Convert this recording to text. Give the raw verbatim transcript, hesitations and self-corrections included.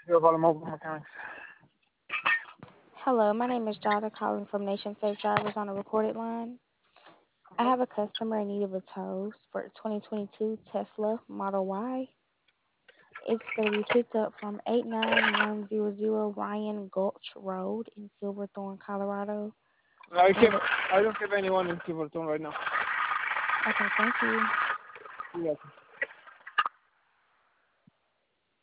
Your volume mobile mechanics. Hello, my name is Jada calling from Nation Safe Drivers on a recorded line. I have a customer in need of a tow for twenty twenty-two Tesla Model Y. It's going to be picked up from eight nine one zero zero Ryan Gulch Road in Silverthorne, Colorado. I And have, the, I don't have anyone in Silverton right now. okay, thank you. You're welcome.